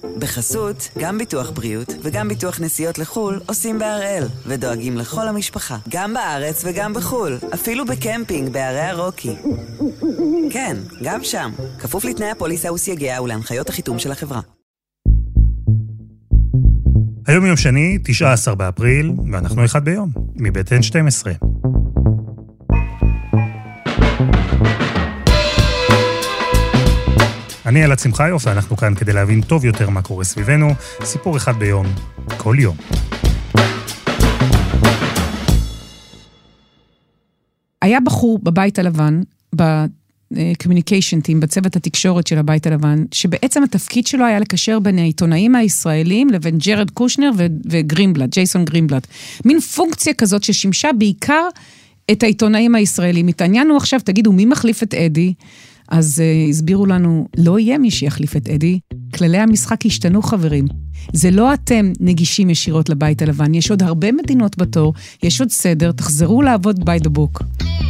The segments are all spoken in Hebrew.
בחסות, גם ביטוח בריאות וגם ביטוח נסיעות לחול עושים בהראל, ודואגים לכל המשפחה, גם בארץ וגם בחול, אפילו בקמפינג בערי הרוקי. כן, גם שם, כפוף לתנאי הפוליסה וסייגיה ולהנחיות החיתום של החברה. היום יום שני, 19 באפריל, ואנחנו אחד ביום, מבית N12. אני אלעד שמחיוף, ואנחנו כאן כדי להבין טוב יותר מה קורה סביבנו. סיפור אחד ביום, כל יום. היה בחור בבית הלבן, ב-communication team, בצוות התקשורת של הבית הלבן, שבעצם התפקיד שלו היה לקשר בין העיתונאים הישראלים לבין ג'רד קושנר וגרינבלט, ג'ייסון גרינבלט. מין פונקציה כזאת ששימשה בעיקר את העיתונאים הישראלים. התעניינו עכשיו, תגידו, מי מחליף את אדי? אז הסבירו לנו, לא יהיה מי שיחליף את אדי, כללי המשחק השתנו חברים. זה לא אתם נגישים ישירות לבית הלבן, יש עוד הרבה מדינות בתור, יש עוד סדר, תחזרו לעבוד by the book.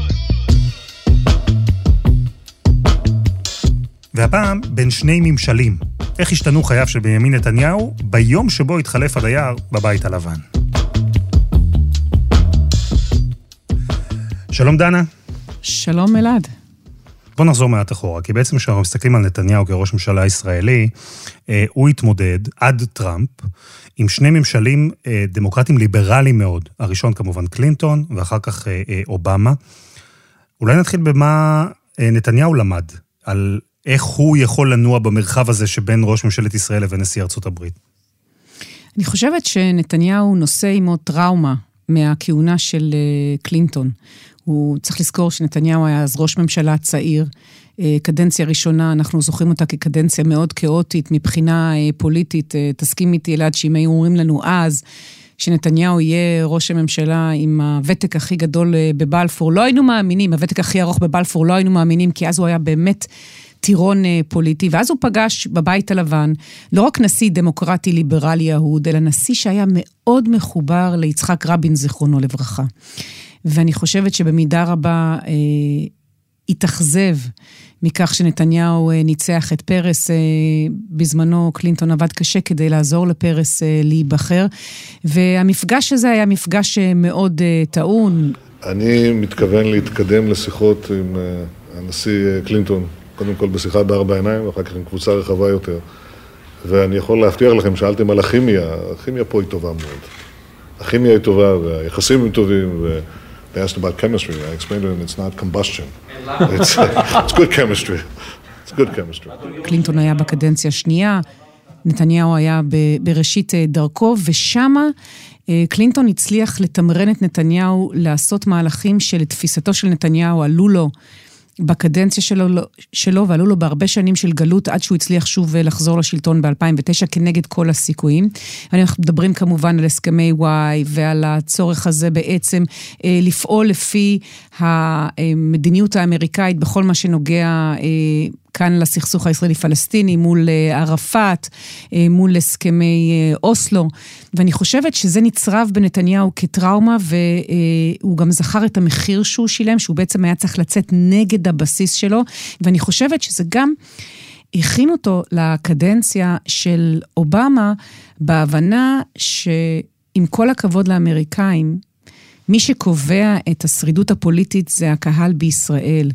והפעם בין שני ממשלים, איך השתנו חייו של בנימין נתניהו ביום שבו התחלף הדייר בבית הלבן. שלום דנה. שלום אלעד. בוא נחזור מעט אחורה, כי בעצם כשאנחנו מסתכלים על נתניהו כראש ממשלה ישראלי, הוא התמודד עד טראמפ עם שני ממשלים דמוקרטיים ליברליים מאוד. הראשון כמובן קלינטון, ואחר כך אובמה. אולי נתחיל במה נתניהו למד, על איך הוא יכול לנוע במרחב הזה שבין ראש ממשלת ישראל לבין נשיא ארצות הברית. אני חושבת שנתניהו נושא עמו טראומה מהכהונה של קלינטון. הוא צריך לזכור שנתניהו היה אז ראש ממשלה צעיר, קדנציה ראשונה, אנחנו זוכרים אותה כקדנציה מאוד כאוטית, מבחינה פוליטית, תסכים איתי אלעד שאם היו אומרים לנו אז, שנתניהו יהיה ראש הממשלה עם הוותק הכי גדול בבלפור, לא היינו מאמינים, הוותק הכי ארוך בבלפור, לא היינו מאמינים, כי אז הוא היה באמת טירון פוליטי, ואז הוא פגש בבית הלבן, לא רק נשיא דמוקרטי ליברלי יהוד, אלא נשיא שהיה מאוד מחובר ליצחק רבין זיכרונו לברכה. ואני חושבת שבמידה רבה התאכזב מכך שנתניהו ניצח את פרס, בזמנו קלינטון עבד קשה כדי לעזור לפרס להיבחר, והמפגש הזה היה מפגש מאוד טעון. אני מתכוון להתקדם לשיחות עם הנשיא קלינטון, קודם כל בשיחה בארבע עיניים, ואחר כך עם קבוצה רחבה יותר. ואני יכול להבטיח לכם, שאלתם על הכימיה, הכימיה פה היא טובה מאוד. הכימיה היא טובה, והיחסים הם טובים, They asked about chemistry. I explained to them it's not combustion. It's good chemistry. It's good chemistry. קלינטון היה בקדנציה השנייה, נתניהו היה בראשית דרכו, ושמה קלינטון הצליח לתמרן את נתניהו לעשות מהלכים שלתפיסתו של נתניהו עלו לו בקדנציה שלו, ועלו לו בהרבה שנים של גלות, עד שהוא הצליח שוב לחזור לשלטון ב-2009, כנגד כל הסיכויים. אנחנו מדברים כמובן על הסכמי וואי, ועל הצורך הזה בעצם לפעול לפי המדיניות האמריקאית, בכל מה שנוגע כאן לסכסוך הישראלי-פלסטיני, מול ערפאת, מול הסכמי אוסלו, ואני חושבת שזה נצרב בנתניהו כטראומה, והוא גם זכר את המחיר שהוא שילם, שהוא בעצם היה צריך לצאת נגד הבסיס שלו, ואני חושבת שזה גם הכין אותו לקדנציה של אובמה, בהבנה שעם כל הכבוד לאמריקאים, מי שקובע את השרידות הפוליטית זה הקהל בישראל,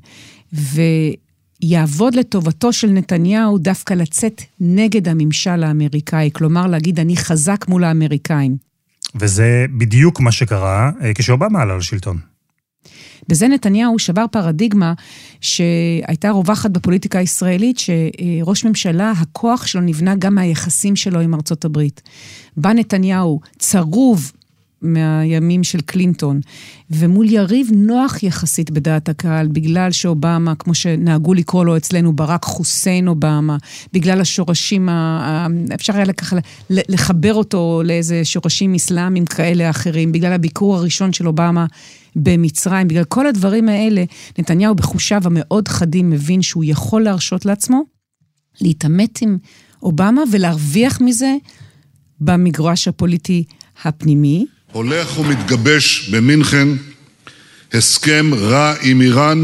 יעבוד לטובתו של נתניהו דווקא לצאת נגד הממשל האמריקאי, כלומר להגיד אני חזק מול האמריקאים. וזה בדיוק מה שקרה כשאובמה עלה לשלטון. בזה נתניהו שבר פרדיגמה שהייתה רווחת בפוליטיקה הישראלית, שראש ממשלה, הכוח שלו נבנה גם מהיחסים שלו עם ארצות הברית. בא נתניהו צרוב מהימים של קלינטון, ומול יריב נוח יחסית בדעת הקהל, בגלל שאובמה, כמו שנהגו לקרוא לו אצלנו, ברק חוסיין אובמה, בגלל השורשים, אפשר היה ככה לחבר אותו לאיזה שורשים אסלאמיים כאלה אחרים, בגלל הביקור הראשון של אובמה במצרים, בגלל כל הדברים האלה, נתניהו בחושיו המאוד חדים מבין שהוא יכול להרשות לעצמו, להתעמת עם אובמה ולהרוויח מזה במגרש הפוליטי הפנימי. הולך ומתגבש במינכן הסכם רע עם איראן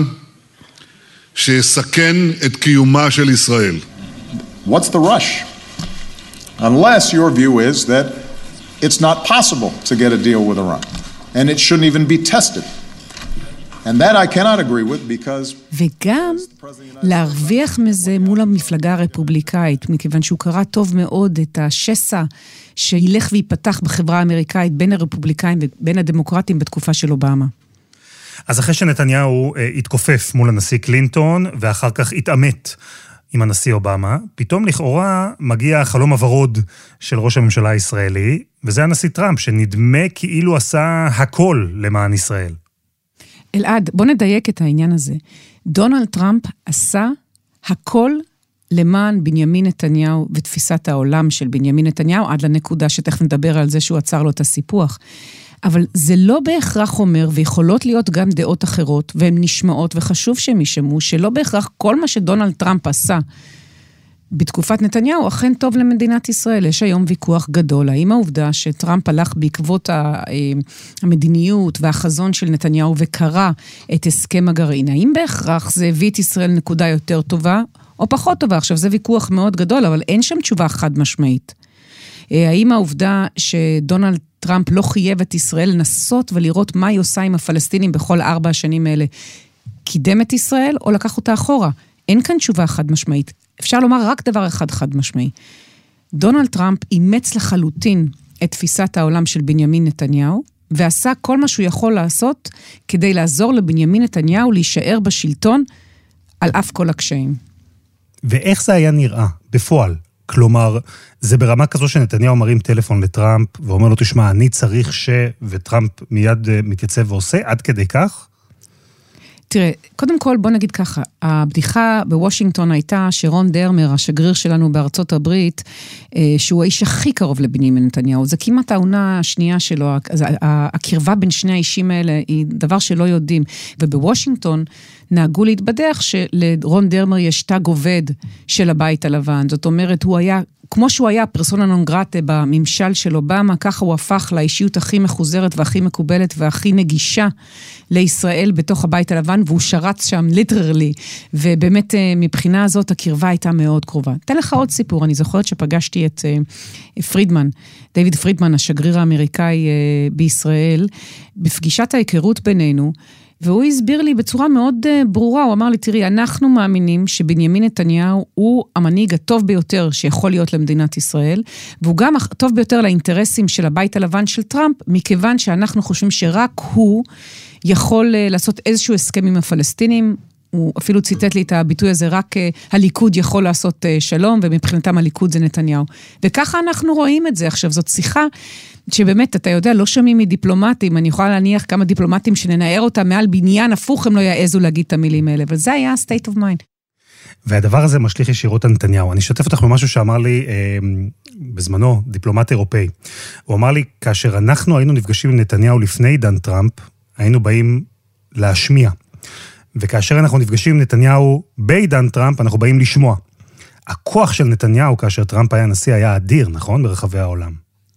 שיסכן את קיומה של ישראל. What's the rush? unless your view is that it's not possible to get a deal with Iran, and it shouldn't even be tested. And that I cannot agree with because... וגם להרוויח מזה מול המפלגה הרפובליקאית, מכיוון שהוא קרא טוב מאוד את השסע שילך ויפתח בחברה האמריקאית בין הרפובליקאים ובין הדמוקרטים בתקופה של אובמה. אז אחרי שנתניהו התכופף מול הנשיא קלינטון, ואחר כך התאמת עם הנשיא אובמה, פתאום לכאורה מגיע החלום הוורוד של ראש הממשלה הישראלי, וזה הנשיא טראמפ, שנדמה כאילו עשה הכל למען ישראל. אלעד, בוא נדייק את העניין הזה. דונלד טראמפ עשה הכל למען בנימין נתניהו ותפיסת העולם של בנימין נתניהו, עד לנקודה שתכף נדבר על זה שהוא עצר לו את הסיפוח. אבל זה לא בהכרח אומר, ויכולות להיות גם דעות אחרות, והן נשמעות, וחשוב שהם ישמעו, שלא בהכרח כל מה שדונלד טראמפ עשה בתקופת נתניהו, אכן טוב למדינת ישראל. יש היום ויכוח גדול, האם העובדה שטראמפ הלך בעקבות המדיניות והחזון של נתניהו, וקרא את הסכם הגרעין, האם בהכרח זה הביא את ישראל נקודה יותר טובה, או פחות טובה? עכשיו, זה ויכוח מאוד גדול, אבל אין שם תשובה חד משמעית. האם העובדה שדונלד טראמפ לא חייב את ישראל לנסות ולראות מה היא עושה עם הפלסטינים בכל 4 השנים האלה, קידם את ישראל או לקח אותה אחורה? אין כאן תשובה חד משמעית. אפשר לומר רק דבר אחד חד משמעי. דונלד טראמפ אימץ לחלוטין את תפיסת העולם של בנימין נתניהו, ועשה כל מה שהוא יכול לעשות כדי לעזור לבנימין נתניהו להישאר בשלטון על אף כל הקשיים. ואיך זה היה נראה בפועל? כלומר, זה ברמה כזו שנתניהו מרים טלפון לטראמפ, ואומר לו, תשמע, אני צריך וטראמפ מיד מתייצב ועושה, עד כדי כך? תראה, קודם כל בוא נגיד ככה, הבדיחה בוושינגטון הייתה שרון דרמר, השגריר שלנו בארצות הברית, שהוא האיש הכי קרוב לבנימין נתניהו, זה כמעט העונה השנייה שלו, הקרבה בין שני האישים האלה היא דבר שלא יודעים, ובוושינגטון נהגו להתבדח שלרון דרמר יש תג עובד של הבית הלבן, זאת אומרת, הוא היה, כמו שהוא היה פרסונה נון גרטה בממשל של אובמה, ככה הוא הפך לאישיות הכי מחוזרת והכי מקובלת והכי נגישה לישראל בתוך הבית הלבן, והוא שרץ שם ליטרלי, ובאמת מבחינה הזאת הקרבה הייתה מאוד קרובה. אתן לך עוד סיפור, אני זוכרת שפגשתי את פרידמן, דיוויד פרידמן, השגריר האמריקאי בישראל, בפגישת ההיכרות בינינו, והוא הסביר לי בצורה מאוד ברורה, הוא אמר לי, תראי, אנחנו מאמינים שבנימין נתניהו הוא המנהיג הטוב ביותר שיכול להיות למדינת ישראל, והוא גם הטוב ביותר לאינטרסים של הבית הלבן של טראמפ, מכיוון שאנחנו חושבים שרק הוא יכול לעשות איזשהו הסכם עם הפלסטינים, הוא אפילו ציטט לי את הביטוי הזה, רק הליכוד יכול לעשות שלום, ומבחינתם הליכוד זה נתניהו. וככה אנחנו רואים את זה. עכשיו, זאת שיחה שבאמת, אתה יודע, לא שומעים מדיפלומטים, אני יכולה להניח כמה דיפלומטים שננער אותם מעל בניין, הפוך הם לא יעזו להגיד את המילים האלה, אבל זה היה state of mind. והדבר הזה משליך ישירות על נתניהו. אני אשתף אותך במשהו שאמר לי בזמנו, דיפלומט אירופאי. הוא אמר לי, כאשר אנחנו היינו נפגשים עם נתניהו לפני עידן טראמפ, היינו באים להשמיע. וכאשר אנחנו נפגשים עם נתניהו בעידן טראמפ, אנחנו באים לשמוע. הכוח של נתניהו, כאשר טראמפ היה נשיא, היה אדיר, נכון? ברחבי העולם.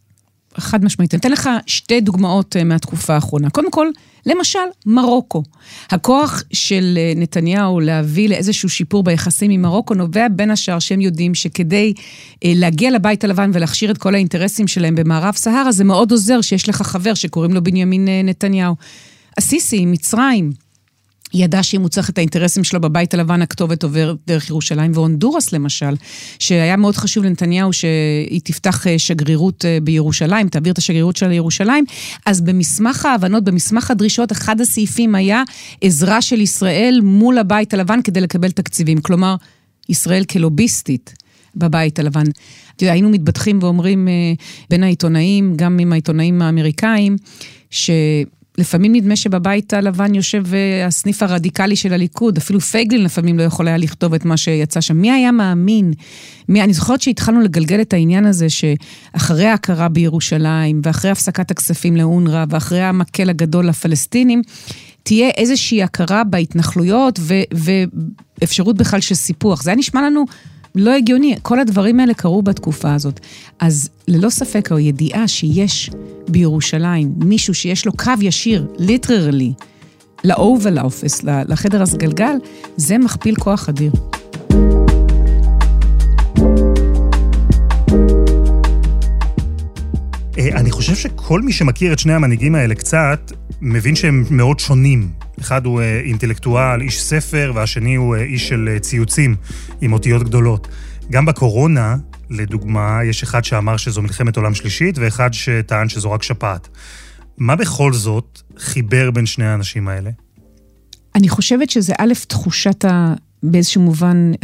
חד משמעית. אני אתן לך 2 דוגמאות מהתקופה האחרונה. קודם כל, למשל, מרוקו. הכוח של נתניהו להביא לאיזשהו שיפור ביחסים עם מרוקו, נובע בין השאר שהם יודעים שכדי להגיע לבית הלבן ולהכשיר את כל האינטרסים שלהם במערב סהרה, זה מאוד עוזר שיש לך חבר שקוראים לו בנימין נתניהו. הסיסי, מצרים, ידע שאם הוא צריך את האינטרסים שלו בבית הלבן, הכתובת עובר דרך ירושלים, והונדורס למשל, שהיה מאוד חשוב לנתניהו שהיא תפתח שגרירות בירושלים, תעביר את השגרירות שלה לירושלים, אז במסמך ההבנות, במסמך הדרישות, אחד הסעיפים היה עזרה של ישראל מול הבית הלבן כדי לקבל תקציבים, כלומר, ישראל כלוביסטית בבית הלבן. היינו מתבטחים ואומרים בין העיתונאים, גם עם העיתונאים האמריקאים, לפעמים נדמה שבבית הלבן יושב הסניף הרדיקלי של הליכוד, אפילו פייגלין לפעמים לא יכול היה לכתוב את מה שיצא שם. מי היה מאמין? אני זוכרת שהתחלנו לגלגל את העניין הזה, שאחרי ההכרה בירושלים, ואחרי הפסקת הכספים לאונר"א, ואחרי המקל הגדול לפלסטינים, תהיה איזושהי הכרה בהתנחלויות, ואפשרות בכלל של סיפוח. זה היה נשמע לנו לא הגיוני, כל הדברים האלה קרו בתקופה הזאת. אז ללא ספק, הידיעה שיש בירושלים מישהו שיש לו קו ישיר, ליטרלי, לאובל אופס, לחדר הסגלגל, זה מכפיל כוח אדיר. חושב שכל מי שמכיר את שני המנהיגים האלה קצת, מבין שהם מאוד שונים. אחד הוא אינטלקטואל, איש ספר, והשני הוא איש של ציוצים עם אותיות גדולות. גם בקורונה, לדוגמה, יש אחד שאמר שזו מלחמת עולם שלישית, ואחד שטען שזו רק שפעת. מה בכל זאת חיבר בין שני האנשים האלה? אני חושבת שזה א', תחושת באיזשהו מובן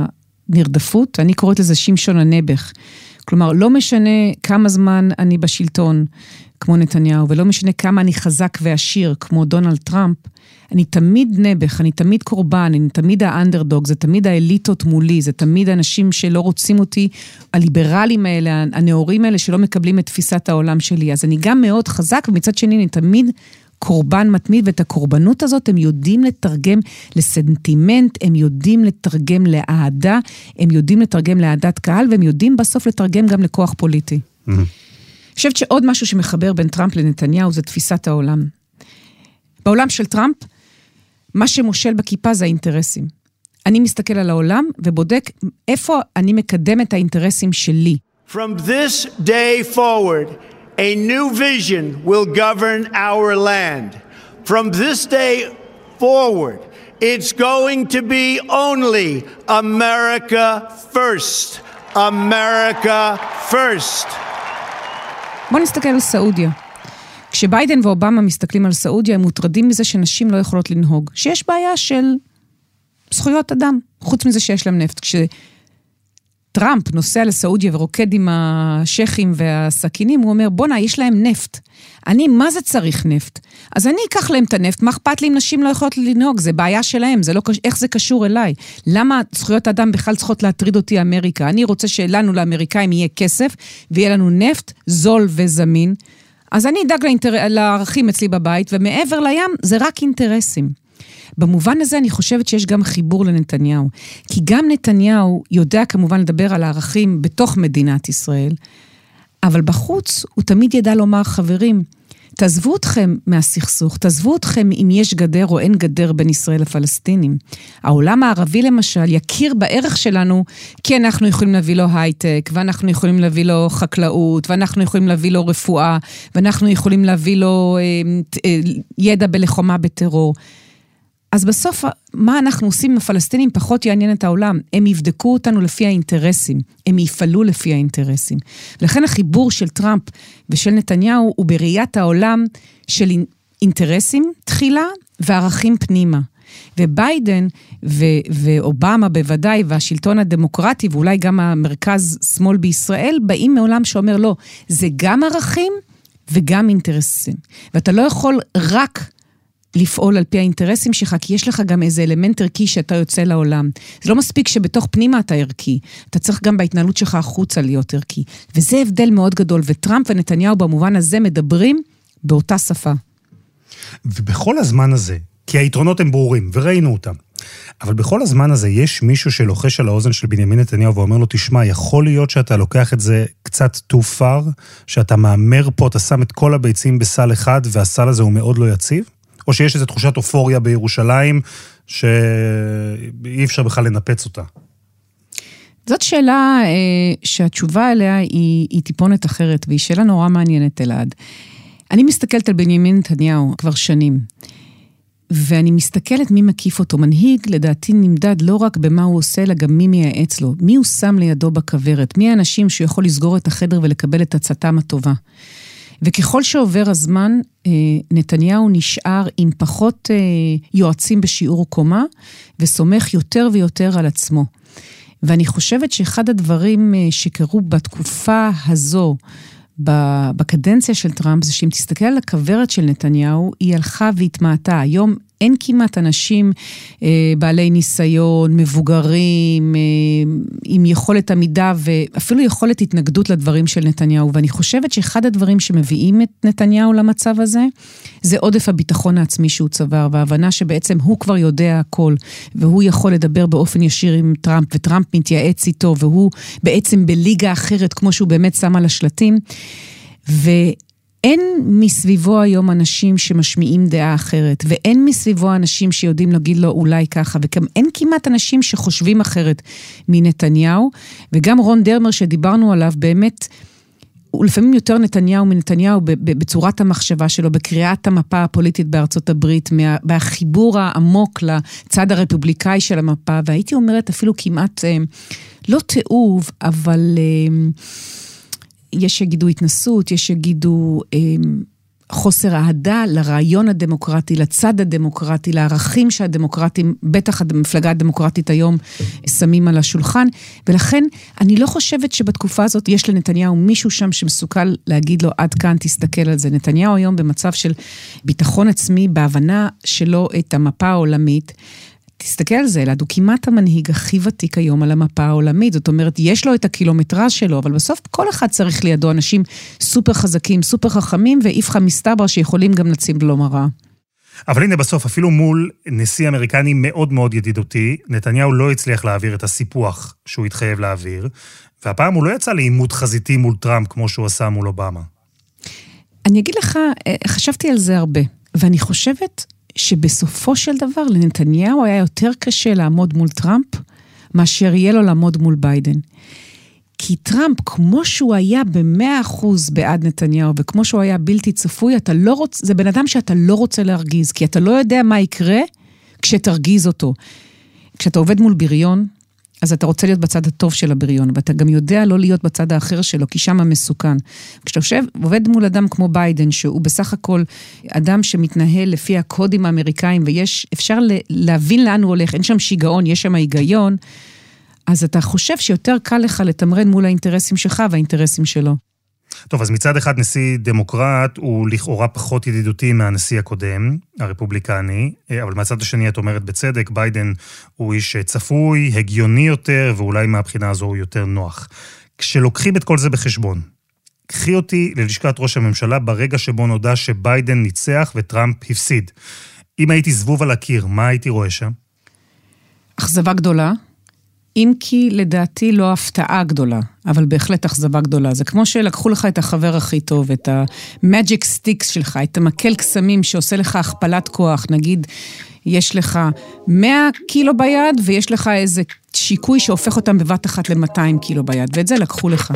נרדפות. אני קוראת לזה שמשון הנבך. כלומר, לא משנה כמה זמן אני בשלטון, כמו נתניהו, ולא משנה כמה אני חזק ועשיר, כמו דונלד טראמפ, אני תמיד נבך, אני תמיד קורבן, אני תמיד האנדרדוג, זה תמיד האליטות מולי, זה תמיד האנשים שלא רוצים אותי, הליברלים האלה, הנאורים האלה שלא מקבלים את תפיסת העולם שלי. אז אני גם מאוד חזק, ומצד שני אני תמיד קורבן מתמיד, ואת הקורבנות הזאת הם יודעים לתרגם לסנטימנט, הם יודעים לתרגם לאהדה, הם יודעים לתרגם לאהדת קהל, והם יודעים בסוף לתרגם גם לכוח פוליטי. אני חושבת שעוד משהו שמחבר בין טראמפ לנתניהו זה תפיסת העולם. בעולם של טראמפ, מה שמושל בכיפה זה האינטרסים. אני מסתכל על העולם ובודק איפה אני מקדם את האינטרסים שלי. From this day forward, a new vision will govern our land. From this day forward, it's going to be only America first. America first. בוא נסתכל על סעודיה. כשביידן ואובמה מסתכלים על סעודיה, הם מוטרדים מזה שנשים לא יכולות לנהוג. שיש בעיה של זכויות אדם, חוץ מזה שיש להם נפט. כשטראמפ נוסע לסעודיה ורוקד עם השכים והסכינים, הוא אומר, בונה, יש להם נפט. מה זה צריך נפט? אז אני אקח להם את הנפט, מה אכפת לי אם נשים לא יכולות לנהוג? זה בעיה שלהם, זה לא, איך זה קשור אליי? למה זכויות אדם בכלל צריכות להטריד אותי אמריקה? אני רוצה שלנו לאמריקאים יהיה כסף, ויהיה לנו נפט זול וזמין, אז אני אדאג לערכים אצלי בבית, ומעבר לים זה רק אינטרסים. במובן הזה אני חושבת שיש גם חיבור לנתניהו, כי גם נתניהו יודע כמובן לדבר על הערכים בתוך מדינת ישראל, אבל בחוץ הוא תמיד ידע לומר, חברים, תעזבו אתכם מהסכסוך, תעזבו אתכם אם יש גדר או אין גדר בין ישראל לפלסטינים. העולם הערבי למשל יכיר בערך שלנו, כי אנחנו יכולים להביא לו הייטק, ואנחנו יכולים להביא לו חקלאות, ואנחנו יכולים להביא לו רפואה, ואנחנו יכולים להביא לו ידע בלחמה בטרור. אז בסוף, מה אנחנו עושים עם הפלסטינים פחות יעניין את העולם. הם יבדקו אותנו לפי האינטרסים, הם יפעלו לפי האינטרסים. ולכן החיבור של טראמפ ושל נתניהו הוא בראיית העולם של אינטרסים תחילה וערכים פנימה. וביידן ואובמה בוודאי והשלטון הדמוקרטי ואולי גם המרכז שמאל בישראל באים מעולם שאומר לא, זה גם ערכים וגם אינטרסים. ואתה לא יכול רק לפעול על פי האינטרסים שלך, כי יש לך גם איזה אלמנט ערכי שאתה יוצא לעולם. זה לא מספיק שבתוך פנימה אתה ערכי, אתה צריך גם בהתנהלות שלך החוצה להיות ערכי. וזה הבדל מאוד גדול, וטראמפ ונתניהו במובן הזה מדברים באותה שפה. ובכל הזמן הזה, כי היתרונות הם ברורים, וראינו אותם, אבל בכל הזמן הזה יש מישהו שלוחש על האוזן של בנימין נתניהו ואומר לו, תשמע, יכול להיות שאתה לוקח את זה קצת too far, שאתה מאמר פה, אתה שם את כל הביצים בסל אחד, והסל הזה הוא מאוד לא יציב? או שיש איזו תחושת אופוריה בירושלים, שאי אפשר בכלל לנפץ אותה? זאת שאלה שהתשובה עליה היא טיפונת אחרת, והיא שאלה נורא מעניינת אלעד. אני מסתכלת על בנימין נתניהו כבר שנים, ואני מסתכלת מי מקיף אותו. מנהיג לדעתי נמדד לא רק במה הוא עושה, אלא גם מי מייעץ לו. מי הוא שם לידו בכוורת? מי האנשים שיכול לסגור את החדר ולקבל את הצעתם הטובה? וככל שעובר הזמן, נתניהו נשאר עם פחות יועצים בשיעור קומה, וסומך יותר ויותר על עצמו. ואני חושבת שאחד הדברים שקרו בתקופה הזו, בקדנציה של טראמפ, זה שאם תסתכל על הכוורת של נתניהו, היא הלכה והתמעטה. היום אין כמעט אנשים בעלי ניסיון, מבוגרים, עם יכולת עמידה ואפילו יכולת התנגדות לדברים של נתניהו. ואני חושבת שאחד הדברים שמביאים את נתניהו למצב הזה, זה עודף הביטחון העצמי שהוא צבר, וההבנה שבעצם הוא כבר יודע הכל, והוא יכול לדבר באופן ישיר עם טראמפ, וטראמפ מתייעץ איתו, והוא בעצם בליגה אחרת, כמו שהוא באמת שם על השלטים. אין מסביבו היום אנשים שמשמיעים דעה אחרת, ואין מסביבו אנשים שיודעים להגיד לו אולי ככה, וגם אין כמעט אנשים שחושבים אחרת מנתניהו, וגם רון דרמר שדיברנו עליו באמת, הוא לפעמים יותר נתניהו מנתניהו בצורת המחשבה שלו, בקריאת המפה הפוליטית בארצות הברית, בחיבור העמוק לצד הרפובליקאי של המפה, והייתי אומרת אפילו כמעט לא תיעוב, אבל יש שיגידו התנסות, יש שיגידו חוסר אהדה לרעיון הדמוקרטי, לצד הדמוקרטי, לערכים שהדמוקרטים, בטח המפלגה הדמוקרטית היום, שמים על השולחן, ולכן אני לא חושבת שבתקופה הזאת יש לנתניהו מישהו שם שמסוגל להגיד לו, עד כאן תסתכל על זה. נתניהו היום במצב של ביטחון עצמי, בהבנה שלו את המפה העולמית, תסתכל על זה, אלעד, הוא כמעט המנהיג הכי ותיק היום על המפה העולמית, זאת אומרת, יש לו את הקילומטרז' שלו, אבל בסוף כל אחד צריך לידו אנשים סופר חזקים, סופר חכמים, ואיפכא מסתבר שיכולים גם לשים לו מראה. אבל הנה בסוף, אפילו מול נשיא אמריקני מאוד מאוד ידידותי, נתניהו לא הצליח להעביר את הסיפוח שהוא התחייב להעביר, והפעם הוא לא יצא לעימות חזיתי מול טראמפ, כמו שהוא עשה מול אובמה. אני אגיד לך, חשבתי על זה הרבה, ואני חושבת שבסופו של דבר לנתניהו היה יותר קשה לעמוד מול טראמפ, מאשר יהיה לו לעמוד מול ביידן. כי טראמפ, כמו שהוא היה ב100% בעד נתניהו, וכמו שהוא היה בלתי צפוי, זה בן אדם שאתה לא רוצה להרגיז, כי אתה לא יודע מה יקרה כשתרגיז אותו. כשאתה עובד מול בריון, אז אתה רוצה להיות בצד הטוב של הבריון, ואתה גם יודע לא להיות בצד האחר שלו, כי שם המסוכן. כשאתה עובד מול אדם כמו ביידן, שהוא בסך הכל אדם שמתנהל לפי הקודים האמריקאים, אפשר להבין לאן הוא הולך, אין שם שיגעון, יש שם היגיון, אז אתה חושב שיותר קל לך לתמרן מול האינטרסים שלך והאינטרסים שלו. טוב, אז מצד אחד נשיא דמוקרט הוא לכאורה פחות ידידותי מהנשיא הקודם, הרפובליקני, אבל מהצד השני את אומרת בצדק, ביידן הוא איש צפוי, הגיוני יותר, ואולי מהבחינה הזו הוא יותר נוח. כשלוקחים את כל זה בחשבון, קחי אותי ללשכת ראש הממשלה ברגע שבו נודע שביידן ניצח וטראמפ הפסיד. אם הייתי זבוב על הקיר, מה הייתי רואה שם? אכזבה גדולה. אם כי לדעתי לא הפתעה גדולה, אבל בהחלט אכזבה גדולה. זה כמו שלקחו לך את החבר הכי טוב, את המאג'יק סטיקס שלך, את המקל קסמים שעושה לך הכפלת כוח, נגיד, יש לך 100 קילו ביד, ויש לך איזה שיקוי שהופך אותם בבת אחת ל-200 קילו ביד, ואת זה לקחו לך.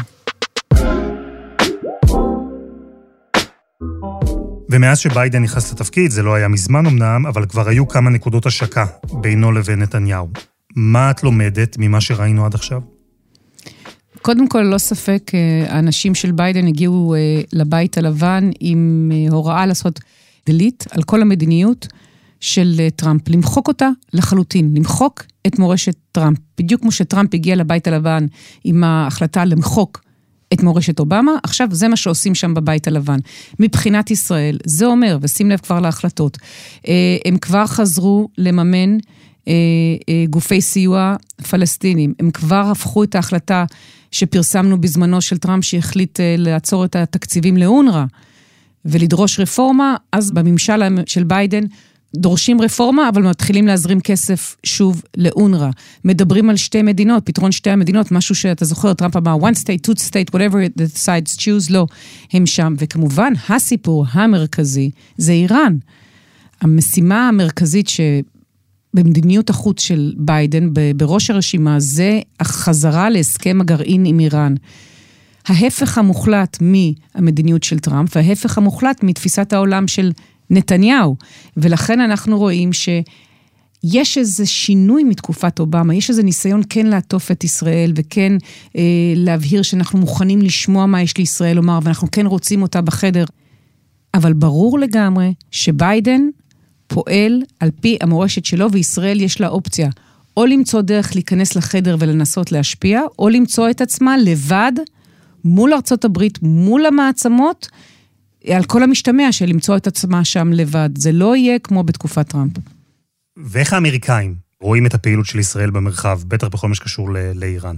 ומאז שביידן נכנס לתפקיד, זה לא היה מזמן אמנם, אבל כבר היו כמה נקודות השקה בינו לבין נתניהו. מה את לומדת ממה שראינו עד עכשיו? קודם כל, לא ספק, האנשים של ביידן הגיעו לבית הלבן עם הוראה לעשות דליט על כל המדיניות של טראמפ, למחוק אותה לחלוטין, למחוק את מורשת טראמפ. בדיוק כמו שטראמפ הגיע לבית הלבן עם ההחלטה למחוק את מורשת אובמה, עכשיו זה מה שעושים שם בבית הלבן. מבחינת ישראל, זה אומר, ושים לב כבר להחלטות, הם כבר חזרו לממן גופי סיוע פלסטינים. הם כבר הפכו את ההחלטה שפרסמנו בזמנו של טראמפ שהחליט לעצור את התקציבים לאונר"א ולדרוש רפורמה, אז בממשל של ביידן דורשים רפורמה, אבל מתחילים להזרים כסף שוב לאונר"א. מדברים על שתי מדינות, פתרון שתי המדינות, משהו שאתה זוכר, טראמפ אמר, one state, two state, whatever the sides choose, לא, הם שם. וכמובן, הסיפור המרכזי זה איראן. המשימה המרכזית במדיניות החוץ של ביידן, בראש הרשימה, זה החזרה להסכם הגרעין עם איראן. ההפך המוחלט מהמדיניות של טראמפ, וההפך המוחלט מתפיסת העולם של נתניהו. ולכן אנחנו רואים שיש איזה שינוי מתקופת אובמה, יש איזה ניסיון כן לעטוף את ישראל, וכן להבהיר שאנחנו מוכנים לשמוע מה יש לישראל לומר, ואנחנו כן רוצים אותה בחדר. אבל ברור לגמרי שביידן פועל על פי המורשת שלו, וישראל יש לה אופציה, או למצוא דרך להיכנס לחדר ולנסות להשפיע, או למצוא את עצמה לבד, מול ארצות הברית, מול המעצמות, על כל המשתמע של למצוא את עצמה שם לבד. זה לא יהיה כמו בתקופת טראמפ. ואיך האמריקאים רואים את הפעילות של ישראל במרחב, בטח בכל מה שקשור לאיראן?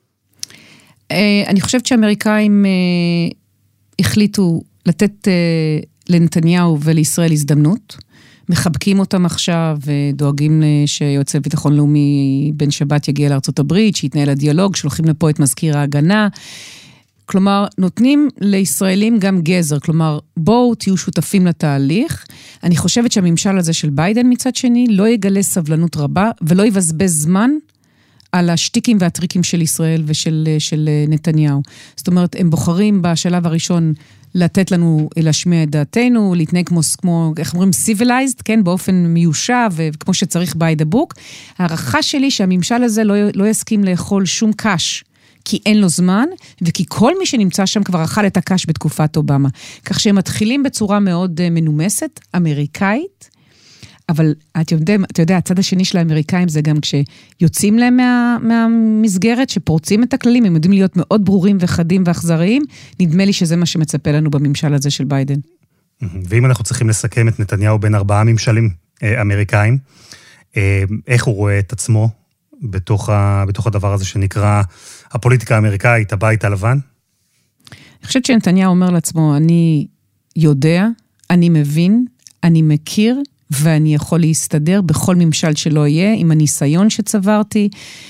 אני חושבת שהאמריקאים החליטו לתת לנתניהו ולישראל הזדמנות, מחבקים אותם עכשיו, ודואגים שיועץ ביטחון לאומי בן שבת יגיע לארצות הברית, שיתנהל הדיאלוג, שולחים לפה את מזכיר ההגנה. כלומר, נותנים לישראלים גם גזר, כלומר, בואו תהיו שותפים לתהליך. אני חושבת שהממשל הזה של ביידן מצד שני, לא יגלה סבלנות רבה, ולא יבזבז זמן על השטיקים והטריקים של ישראל ושל נתניהו. זאת אומרת, הם בוחרים בשלב הראשון לתת לנו להשמיע את דעתנו, להתנהג כמו, איך אומרים, civilized, כן, באופן מיושב, וכמו שצריך by the book. הערכה שלי שהממשל הזה לא יסכים לאכול שום קש, כי אין לו זמן, וכי כל מי שנמצא שם כבר אכל את הקש בתקופת אובמה. כך שהם מתחילים בצורה מאוד מנומסת, אמריקאית, אבל אתה יודע, הצד השני של האמריקאים זה גם כשיוצאים להם מהמסגרת, שפורצים את הכללים, הם יודעים להיות מאוד ברורים וחדים ואכזריים, נדמה לי שזה מה שמצפה לנו בממשל הזה של ביידן. ואם אנחנו צריכים לסכם את נתניהו בין 4 ממשלים אמריקאים, איך הוא רואה את עצמו בתוך הדבר הזה שנקרא הפוליטיקה האמריקאית, הבית הלבן? אני חושבת שנתניהו אומר לעצמו, אני יודע, אני מבין, אני מכיר, ואני יכול להסתדר בכל ממשל שלא יהיה, עם הניסיון שצברתי,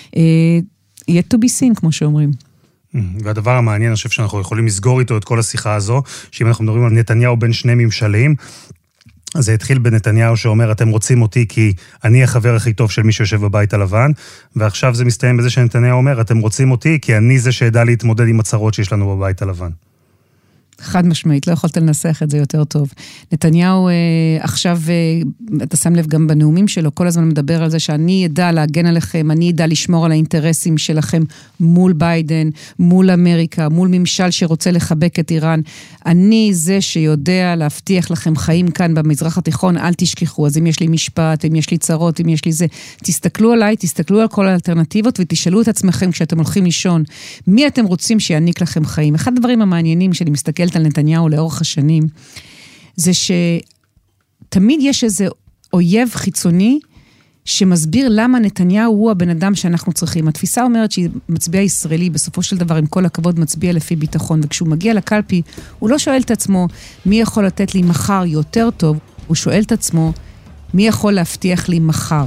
yet to be seen, כמו שאומרים. והדבר המעניין, אני חושב שאנחנו יכולים לסגור איתו את כל השיחה הזו, שאם אנחנו מדברים על נתניהו בין 2 ממשלים, אז זה התחיל בנתניהו שאומר, אתם רוצים אותי כי אני החבר הכי טוב של מי שיושב בבית הלבן, ועכשיו זה מסתיים בזה שנתניהו אומר, אתם רוצים אותי כי אני זה שידע להתמודד עם הצרות שיש לנו בבית הלבן. חד משמעית, לא יכולת לנסח את זה יותר טוב. נתניהו עכשיו, אתה שם לב גם בנאומים שלו, כל הזמן מדבר על זה שאני ידע להגן עליכם, אני ידע לשמור על האינטרסים שלכם מול ביידן, מול אמריקה, מול ממשל שרוצה לחבק את איראן. אני זה שיודע להבטיח לכם חיים כאן במזרח התיכון, אל תשכחו. אז אם יש לי משפט, אם יש לי צרות, אם יש לי זה, תסתכלו עליי, תסתכלו על כל האלטרנטיבות ותשאלו את עצמכם כשאתם הולכים לישון, מי אתם רוצים שיעניק לכם חיים? אחד הדברים המעניינים שאני מסתכלת על נתניהו לאורך השנים, זה שתמיד יש איזה אויב חיצוני שמסביר למה נתניהו הוא הבן אדם שאנחנו צריכים. התפיסה אומרת שהיא מצביע ישראלי, בסופו של דבר עם כל הכבוד מצביע לפי ביטחון, וכשהוא מגיע לקלפי, הוא לא שואל את עצמו מי יכול לתת לי מחר יותר טוב, הוא שואל את עצמו מי יכול להבטיח לי מחר.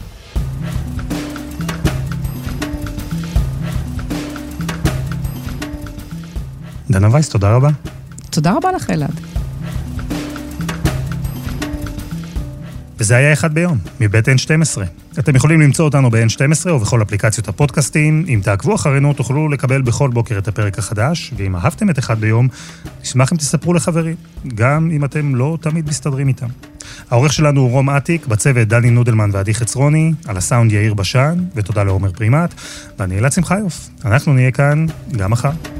דנה וייס, תודה רבה. תודה רבה לך, אלעד. וזה היה אחד ביום, מבית N12. אתם יכולים למצוא אותנו ב-N12 או בכל אפליקציות הפודקאסטים. אם תעקבו אחרינו, תוכלו לקבל בכל בוקר את הפרק החדש, ואם אהבתם את אחד ביום, נשמח אם תספרו לחברים, גם אם אתם לא תמיד מסתדרים איתם. העורך שלנו הוא רום עתיק, בצוות דני נודלמן ועדי חצרוני, על הסאונד יאיר בשן, ותודה לעומר פרימט, ואני אלעד שמחיוף. אנחנו נהיה כאן גם מחר.